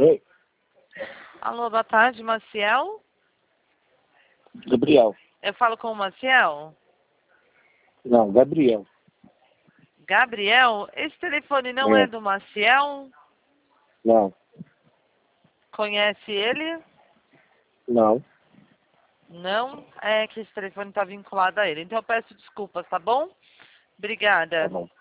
Oi, Alô, boa tarde, Maciel? Gabriel. Eu falo com o Maciel? Não, Gabriel. Gabriel? Esse telefone não é do Maciel? Não, Conhece ele? não. Não? É que esse telefone está vinculado a ele. Então eu peço desculpas, tá bom? Tá Obrigada. bom.